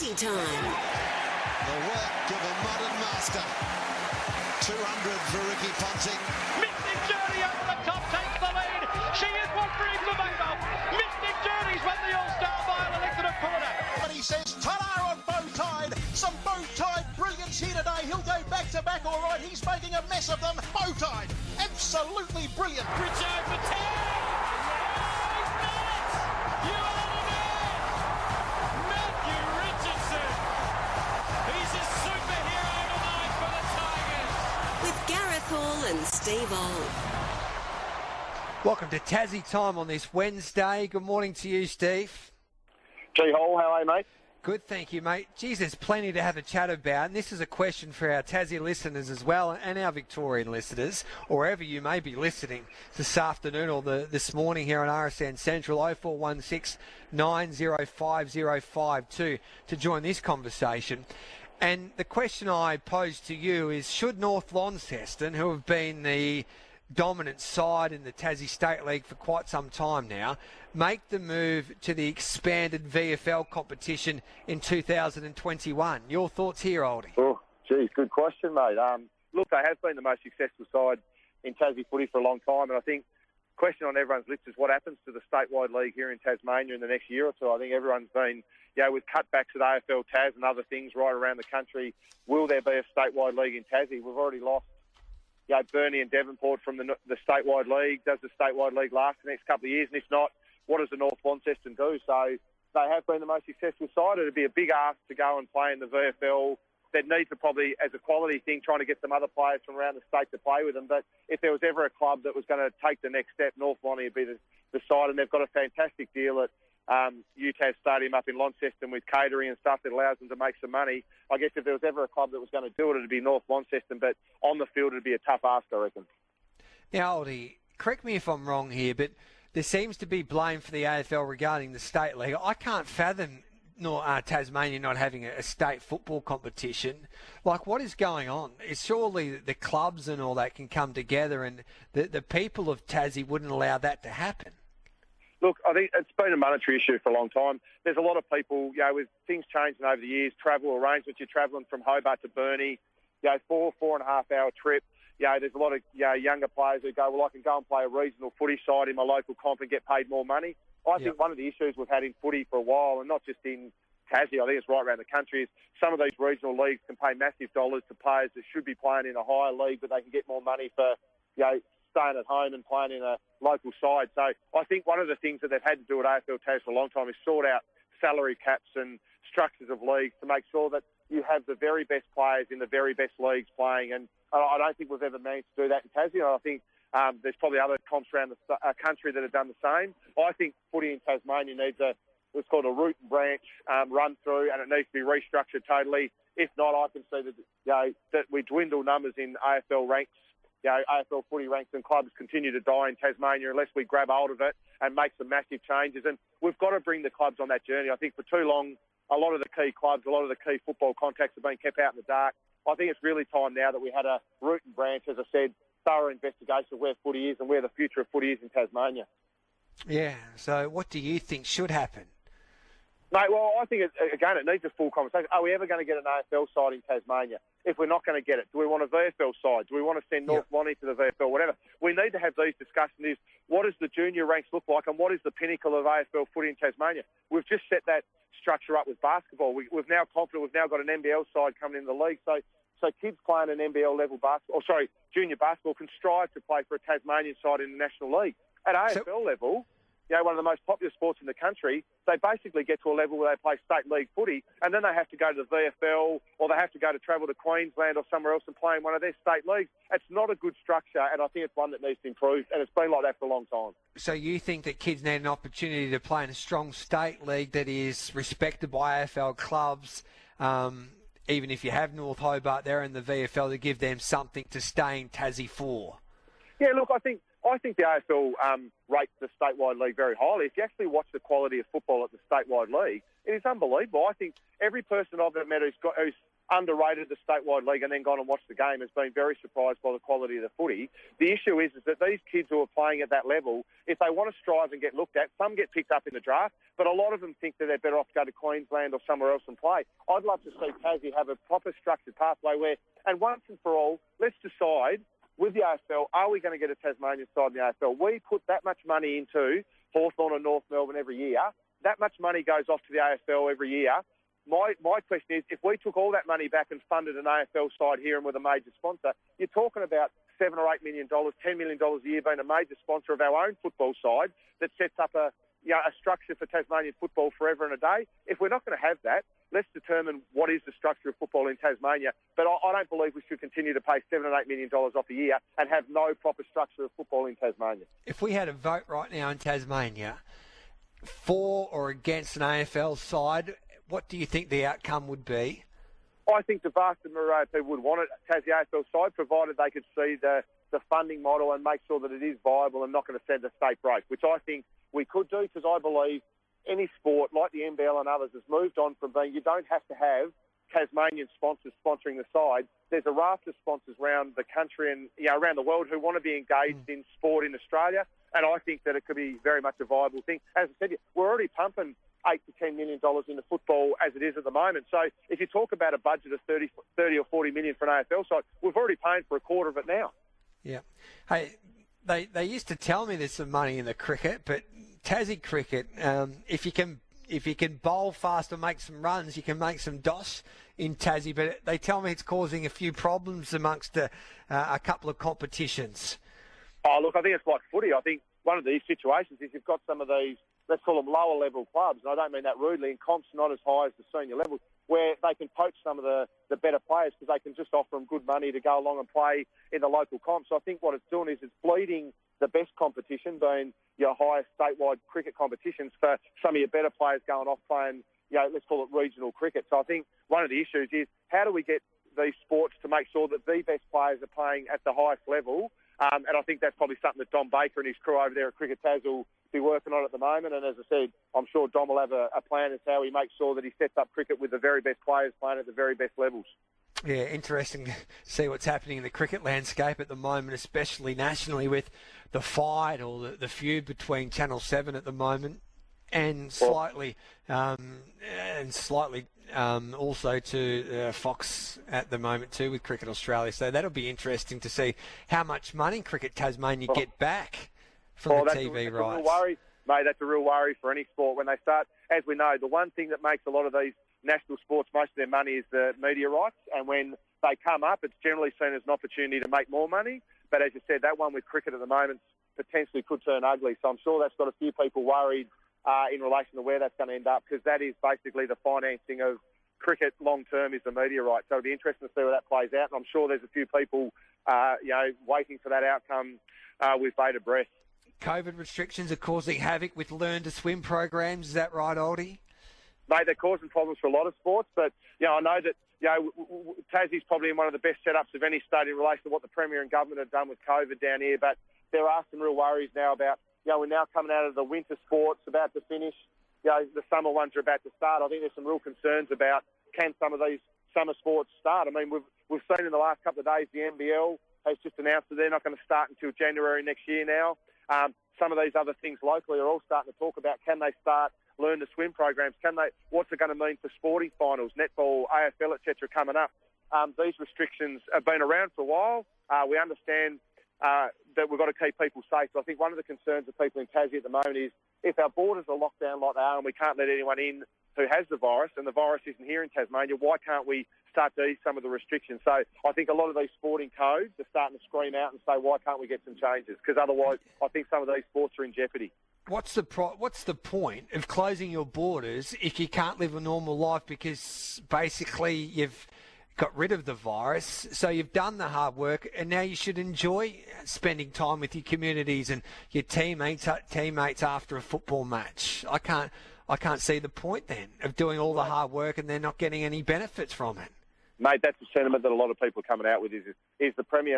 Tassie time. The work of a modern master. 200 for Ricky Ponting. Mystic Journey over the top takes the lead. She is what dreams are made of. Mystic Journey's won the All-Star by a length of quarter. But he says, ta-da on Bowtide. Some Bowtide brilliance here today. He'll go back-to-back, all right. He's making a mess of them. Bowtide, absolutely brilliant. Richard for 10. You are the man. Matthew Richardson. He's a superhero tonight for the Tigers. With Gareth Hall and Steve Old. Welcome to Tassie time on this Wednesday. Good morning to you, Steve. G Hall, how are you, mate? Good, thank you, mate. Geez, there's plenty to have a chat about, and this is a question for our Tassie listeners as well, and our Victorian listeners, or wherever you may be listening this afternoon or this morning here on RSN Central, 0416 905052 to join this conversation. And the question I pose to you is, should North Launceston, who have been the dominant side in the Tassie State League for quite some time now, make the move to the expanded VFL competition in 2021? Your thoughts here, Oldie? Oh, geez, good question, mate. Look, they have been the most successful side in Tassie footy for a long time, and I think the question on everyone's lips is what happens to the statewide league here in Tasmania in the next year or two. I think everyone's been, with cutbacks at AFL Tas and other things right around the country, will there be a statewide league in Tassie? We've already lost Burnie and Devonport from the statewide league. Does the statewide league last the next couple of years? And if not, what does the North Launceston do? So they have been the most successful side. It'd be a big ask to go and play in the VFL. They'd need to probably, as a quality thing, trying to get some other players from around the state to play with them. But if there was ever a club that was going to take the next step, North Lonnie would be the side. And they've got a fantastic deal at UTAS Stadium up in Launceston with catering and stuff that allows them to make some money. I guess if there was ever a club that was going to do it, it'd be North Launceston, but on the field it'd be a tough ask, I reckon. Now, Oldie, correct me if I'm wrong here, but there seems to be blame for the AFL regarding the state league. I can't fathom Tasmania not having a state football competition. Like, what is going on? It's surely the clubs and all that can come together, and the people of Tassie wouldn't allow that to happen. Look, I think it's been a monetary issue for a long time. There's a lot of people, with things changing over the years, travel arrangements, you're travelling from Hobart to Burnie, 4.5 hour trip. There's a lot of younger players who go, well, I can go and play a regional footy side in my local comp and get paid more money. I think one of the issues we've had in footy for a while, and not just in Tassie, I think it's right around the country, is some of these regional leagues can pay massive dollars to players that should be playing in a higher league, but they can get more money for, staying at home and playing in a local side. So I think one of the things that they've had to do at AFL Tas for a long time is sort out salary caps and structures of leagues to make sure that you have the very best players in the very best leagues playing. And I don't think we've ever managed to do that in Tassie. I think there's probably other comps around the country that have done the same. I think footy in Tasmania needs what's called a root and branch run through, and it needs to be restructured totally. If not, I can see that we dwindle numbers in AFL ranks. AFL footy ranks and clubs continue to die in Tasmania unless we grab hold of it and make some massive changes. And we've got to bring the clubs on that journey. I think for too long, a lot of the key clubs, a lot of the key football contacts have been kept out in the dark. I think it's really time now that we had a root and branch, as I said, thorough investigation of where footy is and where the future of footy is in Tasmania. Yeah, so what do you think should happen? Mate, well, I think, it needs a full conversation. Are we ever going to get an AFL side in Tasmania? If we're not going to get it, do we want a VFL side? Do we want to send North Lonnie to the VFL? Whatever. We need to have these discussions. What does the junior ranks look like, and what is the pinnacle of AFL footy in Tasmania? We've just set that structure up with basketball. We've now confident. We've now got an NBL side coming in the league. So kids playing an NBL level junior basketball can strive to play for a Tasmanian side in the National League. At AFL level, one of the most popular sports in the country, they basically get to a level where they play state league footy, and then they have to go to the VFL, or they have to go to travel to Queensland or somewhere else and play in one of their state leagues. It's not a good structure, and I think it's one that needs to improve, and it's been like that for a long time. So you think that kids need an opportunity to play in a strong state league that is respected by AFL clubs, even if you have North Hobart there in the VFL, to give them something to stay in Tassie for? Yeah, look, I think I think the AFL rates the statewide league very highly. If you actually watch the quality of football at the statewide league, it is unbelievable. I think every person I've ever met who's underrated the statewide league and then gone and watched the game has been very surprised by the quality of the footy. The issue is that these kids who are playing at that level, if they want to strive and get looked at, some get picked up in the draft, but a lot of them think that they're better off to go to Queensland or somewhere else and play. I'd love to see Tassie have a proper structured pathway where, and once and for all, let's decide with the AFL, are we going to get a Tasmanian side in the AFL? We put that much money into Hawthorn and North Melbourne every year. That much money goes off to the AFL every year. My question is, if we took all that money back and funded an AFL side here and with a major sponsor, you're talking about $7 or $8 million, $10 million a year being a major sponsor of our own football side that sets up a structure for Tasmanian football forever and a day. If we're not going to have that, let's determine what is the structure of football in Tasmania. But I don't believe we should continue to pay $7 or $8 million off a year and have no proper structure of football in Tasmania. If we had a vote right now in Tasmania for or against an AFL side, what do you think the outcome would be? I think the vast majority of people would want it, Tassie AFL side, provided they could see the funding model and make sure that it is viable and not going to send a state break, which I think we could do, because I believe any sport, like the NBL and others, has moved on from being, you don't have to have Tasmanian sponsors sponsoring the side. There's a raft of sponsors around the country and around the world who want to be engaged in sport in Australia, and I think that it could be very much a viable thing. As I said, we're already pumping $8 to $10 million into football as it is at the moment. So if you talk about a budget of 30 or 40 million for an AFL side, we've already paid for a quarter of it now. Yeah. Hey, they used to tell me there's some money in the cricket, but Tassie cricket, if you can bowl fast and make some runs, you can make some dosh in Tassie. But they tell me it's causing a few problems amongst a couple of competitions. Oh, look, I think it's like footy. I think one of these situations is you've got some of these, let's call them lower level clubs, and I don't mean that rudely, and comps not as high as the senior level, where they can poach some of the better players because they can just offer them good money to go along and play in the local comps. So I think what it's doing is it's bleeding the best competition, being your highest statewide cricket competitions, for some of your better players going off playing, let's call it regional cricket. So I think one of the issues is how do we get these sports to make sure that the best players are playing at the highest level? And I think that's probably something that Dom Baker and his crew over there at Cricket Tas will be working on at the moment. And as I said, I'm sure Dom will have a plan as to how he makes sure that he sets up cricket with the very best players playing at the very best levels. Yeah, interesting to see what's happening in the cricket landscape at the moment, especially nationally, with the fight or the feud between Channel 7 at the moment, and slightly also to Fox at the moment too with Cricket Australia. So that'll be interesting to see how much money Cricket Tasmania get back from the TV rights. A real worry, mate. That's a real worry for any sport when they start. As we know, the one thing that makes a lot of these national sports most of their money is the media rights, and when they come up, it's generally seen as an opportunity to make more money. But as you said, that one with cricket at the moment potentially could turn ugly. So I'm sure that's got a few people worried in relation to where that's going to end up, because that is basically the financing of cricket long term is the media rights. So it'll be interesting to see where that plays out. And I'm sure there's a few people, waiting for that outcome with bated breath. COVID restrictions are causing havoc with Learn to Swim programs. Is that right, Oldie? Mate, they're causing problems for a lot of sports, but I know that Tassie's probably in one of the best setups of any state in relation to what the Premier and government have done with COVID down here. But there are some real worries now about, we're now coming out of the winter sports about to finish. The summer ones are about to start. I think there's some real concerns about can some of these summer sports start. I mean, we've seen in the last couple of days the NBL has just announced that they're not going to start until January next year now. Some of these other things locally are all starting to talk about, can they start Learn to Swim programs? What's it going to mean for sporting finals, netball, AFL, etc. coming up? These restrictions have been around for a while. We understand that we've got to keep people safe. So I think one of the concerns of people in Tassie at the moment is if our borders are locked down like they are and we can't let anyone in who has the virus, and the virus isn't here in Tasmania, why can't we start to ease some of the restrictions? So I think a lot of these sporting codes are starting to scream out and say, why can't we get some changes? Because otherwise I think some of these sports are in jeopardy. What's the point of closing your borders if you can't live a normal life, because basically you've got rid of the virus, so you've done the hard work, and now you should enjoy spending time with your communities and your teammates after a football match? I can't see the point then of doing all the hard work and they're not getting any benefits from it. Mate, that's the sentiment that a lot of people are coming out with is the Premier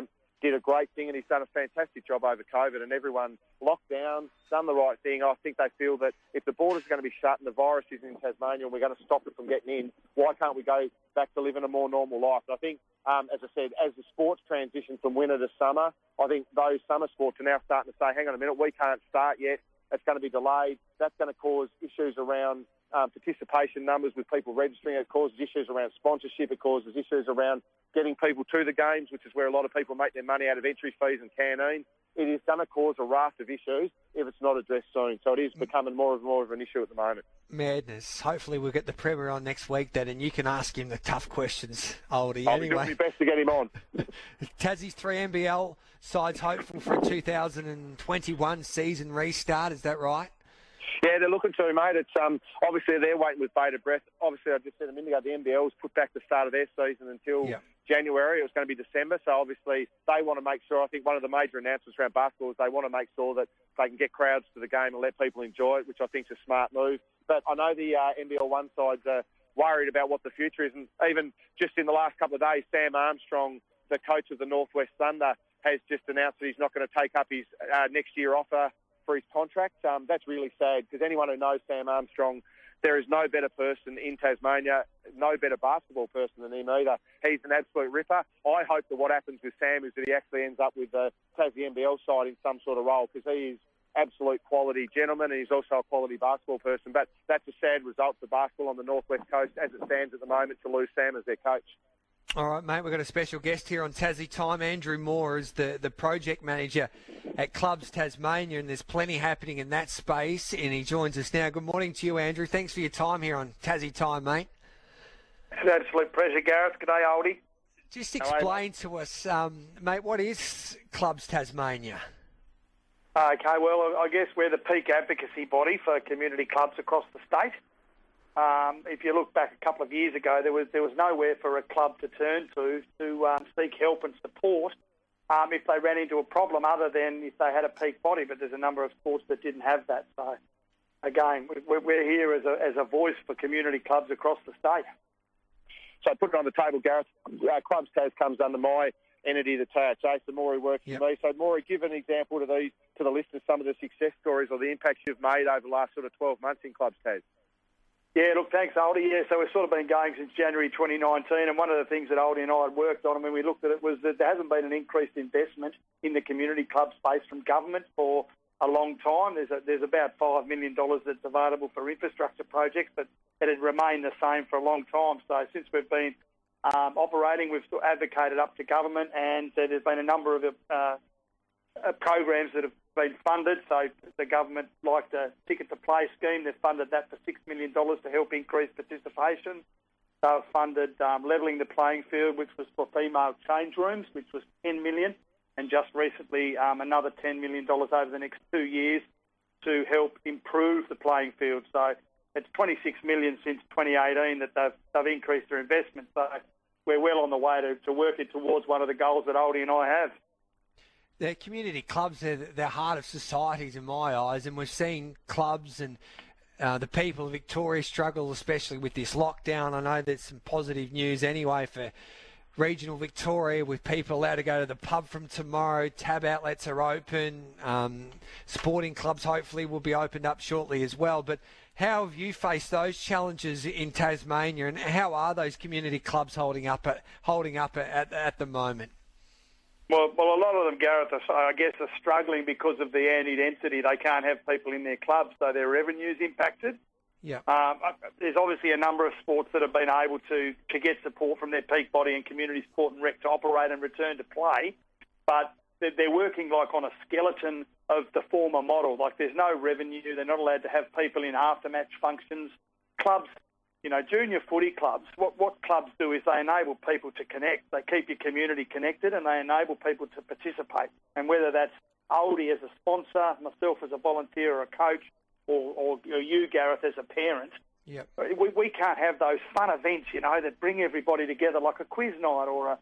did a great thing, and he's done a fantastic job over COVID, and everyone locked down, done the right thing. I think they feel that if the borders are going to be shut and the virus is in Tasmania and we're going to stop it from getting in, why can't we go back to living a more normal life? And I think, as I said, as the sports transition from winter to summer, I think those summer sports are now starting to say, hang on a minute, we can't start yet. It's going to be delayed. That's going to cause issues around participation numbers with people registering. It causes issues around sponsorship. It causes issues around getting people to the games, which is where a lot of people make their money out of entry fees and canteen. It is going to cause a raft of issues if it's not addressed soon. So it is becoming more and more of an issue at the moment. Madness. Hopefully we'll get the Premier on next week then, and you can ask him the tough questions, Oldie. I'll be doing my best to get him on. Tassie's 3 NBL sides hopeful for a 2021 season restart. Is that right? Yeah, they're looking to, mate. It's obviously they're waiting with bated breath. Obviously, I just said a minute ago, the NBL's put back the start of their season until January. It was going to be December, so obviously they want to make sure. I think one of the major announcements around basketball is they want to make sure that they can get crowds to the game and let people enjoy it, which I think is a smart move. But I know the NBL one side's worried about what the future is, and even just in the last couple of days, Sam Armstrong, the coach of the Northwest Thunder, has just announced that he's not going to take up his next year offer for his contract. That's really sad, because anyone who knows Sam Armstrong, there is no better person in Tasmania, no better basketball person than him either. He's an absolute ripper. I hope that what happens with Sam is that he actually ends up with the Tassie NBL side in some sort of role, because he is absolute quality gentleman and he's also a quality basketball person. But that's a sad result for basketball on the Northwest Coast as it stands at the moment, to lose Sam as their coach. All right, mate, we've got a special guest here on Tassie Time. Andrew Moore is the project manager at Clubs Tasmania, and there's plenty happening in that space, and he joins us now. Good morning to you, Andrew. Thanks for your time here on Tassie Time, mate. It's an absolute pleasure, Gareth. Good day, Oldie. Just explain to us, mate, what is Clubs Tasmania? Okay, well, I guess we're the peak advocacy body for community clubs across the state. If you look back a couple of years ago, there was nowhere for a club to turn to seek help and support if they ran into a problem, other than if they had a peak body. But there's a number of sports that didn't have that. So, again, we're here as a voice for community clubs across the state. So I put it on the table, Gareth. Clubs Tas comes under my entity, the THA, so Maury works for me. So Maury, give an example to the listeners, some of the success stories or the impacts you've made over the last sort of 12 months in Clubs Tas. Yeah, look, thanks, Oldie. Yeah, so we've sort of been going since January 2019, and one of the things that Oldie and I had worked on, and when we looked at it, was that there hasn't been an increased investment in the community club space from government for a long time. There's about $5 million that's available for infrastructure projects, but it had remained the same for a long time. So since we've been operating, we've advocated up to government, and there's been a number of programs that have been funded. So the government, like the Ticket to Play scheme, they've funded that for $6 million to help increase participation. They've funded levelling the playing field, which was for female change rooms, which was $10 million, and just recently another $10 million over the next 2 years to help improve the playing field. So it's $26 million since 2018 that they've increased their investment. So we're well on the way to working towards one of the goals that Oldie and I have. The community clubs, they're heart of societies in my eyes, and we've seen clubs and the people of Victoria struggle, especially with this lockdown. I know there's some positive news anyway for regional Victoria, with people allowed to go to the pub from tomorrow. Tab outlets are open. Sporting clubs hopefully will be opened up shortly as well. But how have you faced those challenges in Tasmania, and how are those community clubs holding up at the moment? Well, a lot of them, Gareth, I guess, are struggling because of the anti-density. They can't have people in their clubs, so their revenue's impacted. Yeah. There's obviously a number of sports that have been able to get support from their peak body and community sport and rec to operate and return to play, but they're working like on a skeleton of the former model. Like, there's no revenue. They're not allowed to have people in after-match functions. Clubs, junior footy clubs, what clubs do is they enable people to connect. They keep your community connected, and they enable people to participate. And whether that's Oldie as a sponsor, myself as a volunteer or a coach, or you, Gareth, as a parent, yep. we can't have those fun events, that bring everybody together, like a quiz night or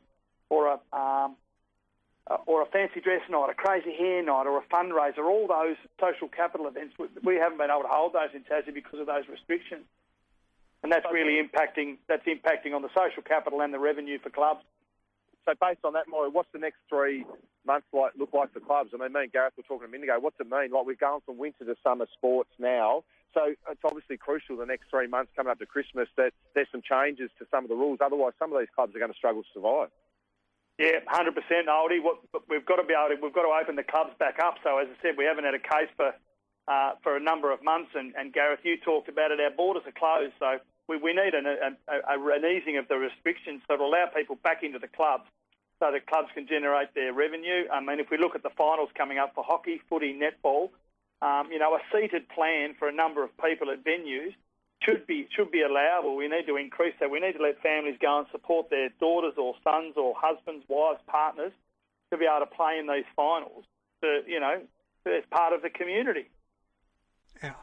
a fancy dress night, a crazy hair night, or a fundraiser. All those social capital events, we haven't been able to hold those in Tassie because of those restrictions. And that's really impacting on the social capital and the revenue for clubs. So based on that, Maury, what's the next 3 months look like for clubs? I mean, me and Gareth were talking a minute ago. What's it mean? Like, we're going from winter to summer sports now. So it's obviously crucial the next 3 months coming up to Christmas that there's some changes to some of the rules. Otherwise, some of these clubs are going to struggle to survive. Yeah, 100%, Aldi. We've got to open the clubs back up. So as I said, we haven't had a case for a number of months. And Gareth, you talked about it. Our borders are closed, so we need an easing of the restrictions that will allow people back into the clubs, so that clubs can generate their revenue. I mean, if we look at the finals coming up for hockey, footy, netball, a seated plan for a number of people at venues should be allowable. We need to increase that. We need to let families go and support their daughters or sons or husbands, wives, partners to be able to play in these finals. As part of the community. Yeah.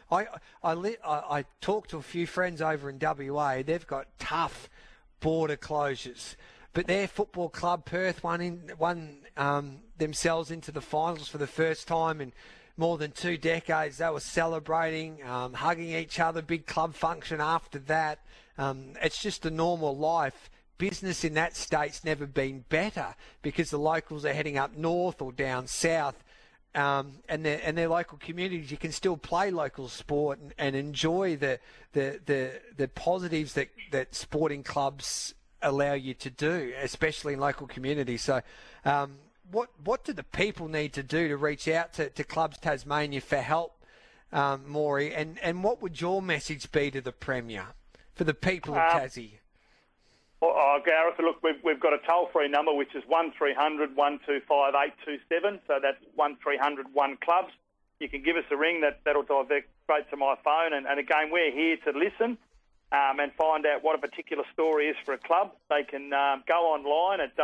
I talked to a few friends over in WA. They've got tough border closures, but their football club, Perth, won themselves into the finals for the first time in more than 2 decades. They were celebrating, hugging each other, big club function after that. It's just a normal life. Business in that state's never been better because the locals are heading up north or down south. And their local communities, you can still play local sport and enjoy the positives that sporting clubs allow you to do, especially in local communities. So, what do the people need to do to reach out to Clubs Tasmania for help, Maury? And what would your message be to the Premier for the people of Tassie? Gareth, look, we've got a toll-free number, which is 1300 125 827. So that's 1300 1CLUBS. You can give us a ring. That'll divert straight to my phone. And again, we're here to listen and find out what a particular story is for a club. They can go online at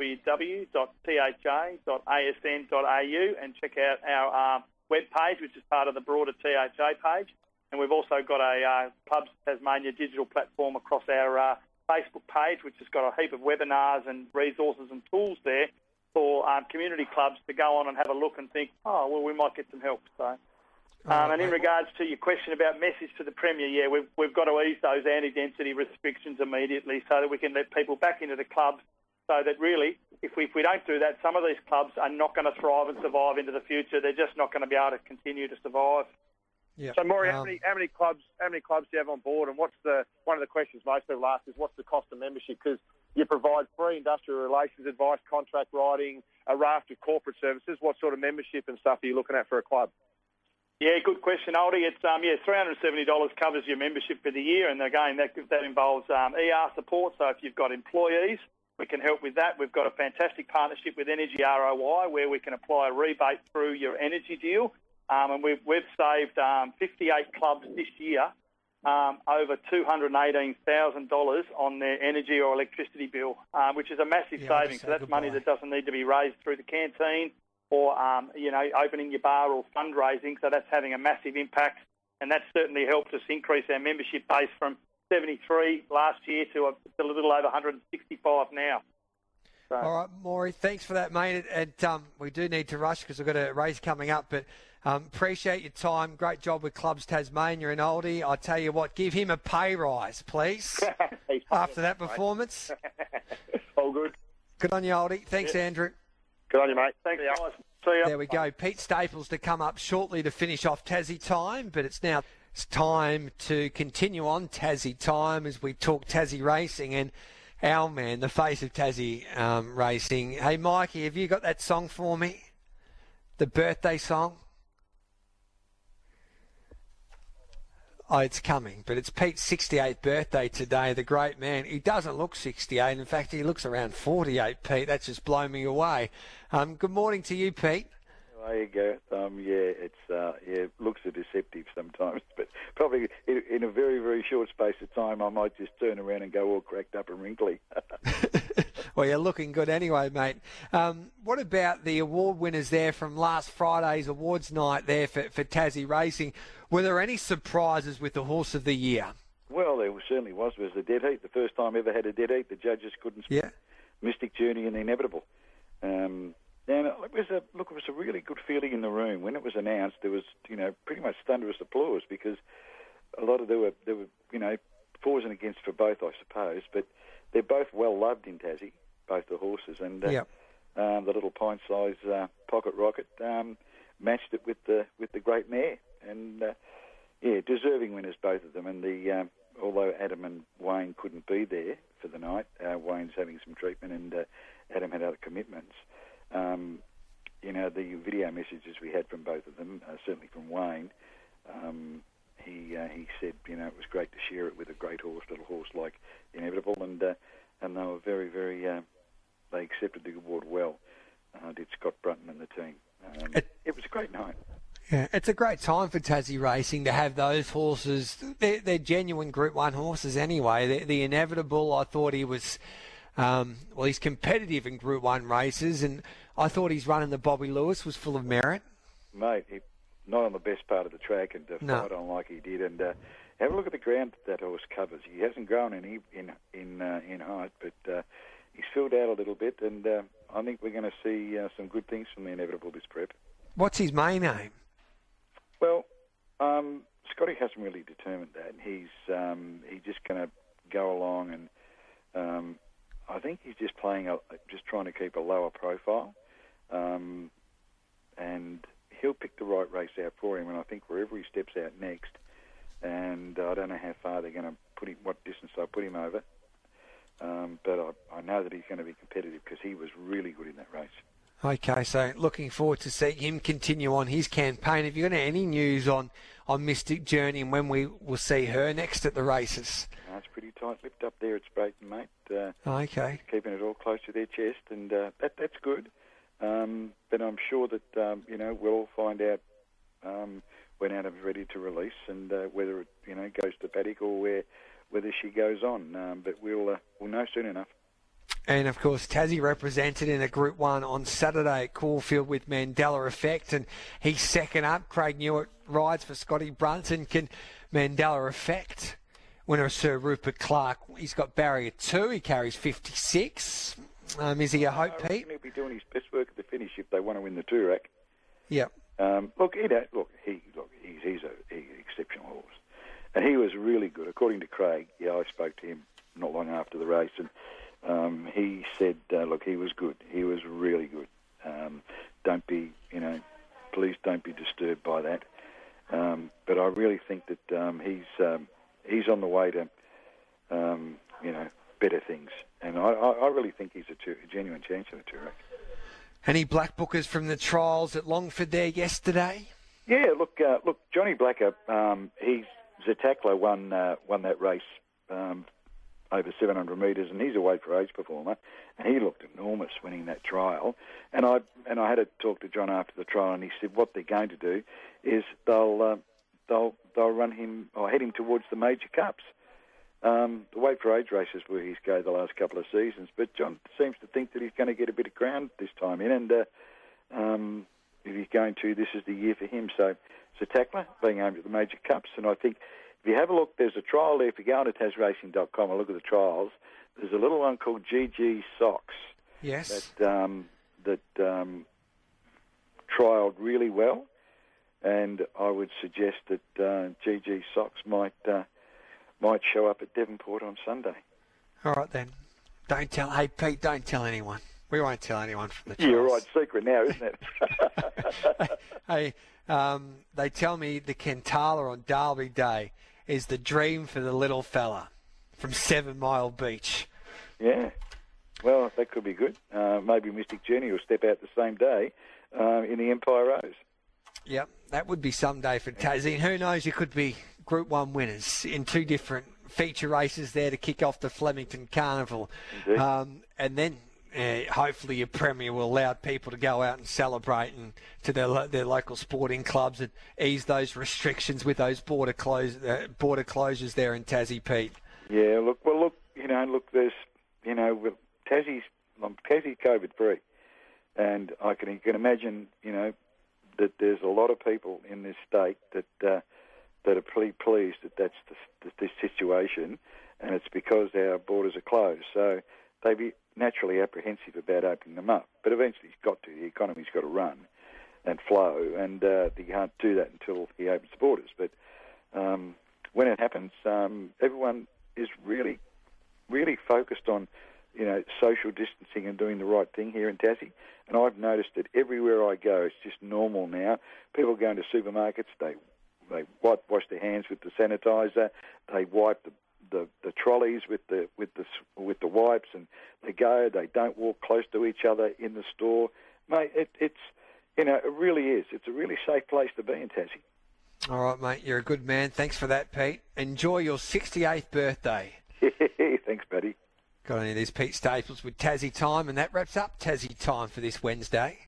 www.tha.asn.au and check out our web page, which is part of the broader THA page. And we've also got a Clubs Tasmania digital platform across our Facebook page, which has got a heap of webinars and resources and tools there for community clubs to go on and have a look and think, we might get some help. So, and in regards to your question about message to the Premier, yeah, we've got to ease those anti-density restrictions immediately so that we can let people back into the clubs, so that really, if we don't do that, some of these clubs are not going to thrive and survive into the future. They're just not going to be able to continue to survive. Yeah. So, Maury, how many clubs do you have on board? And one of the questions most people ask is, what's the cost of membership? Because you provide free industrial relations advice, contract writing, a raft of corporate services. What sort of membership and stuff are you looking at for a club? Yeah, good question, Aldi. It's $370 covers your membership for the year, and again that involves ER support. So if you've got employees, we can help with that. We've got a fantastic partnership with Energy ROI where we can apply a rebate through your energy deal. And we've saved 58 clubs this year over $218,000 on their energy or electricity bill, which is a massive saving. So that's money that doesn't need to be raised through the canteen or opening your bar or fundraising. So that's having a massive impact, and that's certainly helped us increase our membership base from 73 last year to a little over 165 now. So. All right, Maury, thanks for that, mate. And we do need to rush because we've got a race coming up, but appreciate your time. Great job with Clubs Tasmania and Aldi. I tell you what, give him a pay rise, please, after that performance. All good. Good on you, Aldi. Thanks, Andrew. Good on you, mate. Thanks, guys. See you. There we go. Pete Staples to come up shortly to finish off Tassie Time, but it's time to continue on Tassie Time as we talk Tassie racing and our man, the face of Tassie racing. Hey, Mikey, have you got that song for me? The birthday song? Oh, it's coming, but it's Pete's 68th birthday today, the great man. He doesn't look 68. In fact, he looks around 48, Pete. That's just blown me away. Good morning to you, Pete. How are you, Gareth? It looks deceptive sometimes, but probably in a very, very short space of time, I might just turn around and go all cracked up and wrinkly. Well, you're looking good anyway, mate. What about the award winners there from last Friday's awards night there for Tassie Racing? Were there any surprises with the Horse of the Year? Well, there certainly was. It was the dead heat, the first time ever had a dead heat. The judges couldn't speak. Yeah. Mystic Journey and the Inevitable. And it was a really good feeling in the room when it was announced. There was, pretty much thunderous applause because a lot of there were fors and against for both, I suppose. But they're both well loved in Tassie. both the horses, and Yep. the little pint-sized Pocket Rocket matched it with the Great Mare, and deserving winners, both of them. And the although Adam and Wayne couldn't be there for the night, Wayne's having some treatment, and Adam had other commitments. The video messages we had from both of them, certainly from Wayne, he said, it was great to share it with a great horse, little horse like Inevitable, and they were very, very. They accepted the award well. Did Scott Brunton and the team. It was a great night. Yeah, it's a great time for Tassie racing to have those horses. They're genuine Group 1 horses anyway. The Inevitable, I thought he was, he's competitive in Group 1 races, and I thought his run in the Bobby Lewis was full of merit. Mate, not on the best part of the track, and to fight on like he did. And have a look at the ground that horse covers. He hasn't grown in height, but he's filled out a little bit, and I think we're going to see some good things from the Inevitable this prep. What's his main aim? Well, Scotty hasn't really determined that. He's just going to go along, and I think he's just just trying to keep a lower profile, and he'll pick the right race out for him. And I think wherever he steps out next, and I don't know how far they're going to put him, what distance they'll put him over, but I know that he's going to be competitive because he was really good in that race. Okay, so looking forward to seeing him continue on his campaign. Have you got any news on Mystic Journey and when we will see her next at the races? It's pretty tight-lipped up there at Sprayton, mate. Okay. Keeping it all close to their chest, and that's good. But I'm sure that, we'll all find out when Adam's ready to release, and whether it, goes to paddock or whether she goes on. But we'll know soon enough. And, of course, Tassie represented in a Group 1 on Saturday at Caulfield with Mandela Effect, and he's second up. Craig Newitt rides for Scotty Brunton. Can Mandela Effect, winner of Sir Rupert Clarke, he's got barrier 2. He carries 56. Is he a hope, Pete? He'll be doing his best work at the finish if they want to win the Toorak. Yep. He's an exceptional horse, and he was really good. According to Craig, I spoke to him not long after the race, and he said, he was good. He was really good. Please don't be disturbed by that. But I really think that he's on the way to, better things. And I really think he's a genuine chance of a Toorak. Any black bookers from the trials at Longford there yesterday? Yeah, look, Johnny Blacker, Zetaklo won that race over 700 metres, and he's a weight for age performer, and he looked enormous winning that trial. And I had to talk to John after the trial, and he said what they're going to do is they'll run him or head him towards the major cups. The weight for age races were his go the last couple of seasons, but John seems to think that he's going to get a bit of ground this time in, and if he's going to, this is the year for him. So Zetaklo being aimed at the major cups, and I think if you have a look, there's a trial there. If you go on to TasRacing.com and look at the trials, there's a little one called GG Sox. Yes. That trialled really well, and I would suggest that GG Sox might show up at Devonport on Sunday. All right then. Hey Pete, don't tell anyone. We won't tell anyone from the trials. You're right, secret now, isn't it? Hey, they tell me the Kentala on Derby Day is the dream for the little fella from 7 Mile Beach. Yeah. Well, that could be good. Maybe Mystic Journey will step out the same day in the Empire Rose. Yep, that would be someday for Tassie. And who knows, you could be Group 1 winners in 2 different feature races there to kick off the Flemington Carnival. And then hopefully your Premier will allow people to go out and celebrate and to their local sporting clubs and ease those restrictions with those border closures there in Tassie, Pete. Yeah, look, there's, Tassie's COVID-free, and you can imagine, that there's a lot of people in this state that are pretty pleased that that's this situation, and it's because our borders are closed. So they'd be naturally apprehensive about opening them up. But eventually the economy's got to run and flow, and he can't do that until he opens the borders. But when it happens, everyone is really, really focused on social distancing and doing the right thing here in Tassie. And I've noticed that everywhere I go, it's just normal now. People go into supermarkets, they wash their hands with the sanitizer, they wipe the trolleys with the wipes, and they don't walk close to each other in the store. Mate, it really is. It's a really safe place to be in Tassie. All right, mate, you're a good man. Thanks for that, Pete. Enjoy your 68th birthday. Thanks, buddy. Got any of these Pete Staples with Tassie Time, and that wraps up Tassie Time for this Wednesday.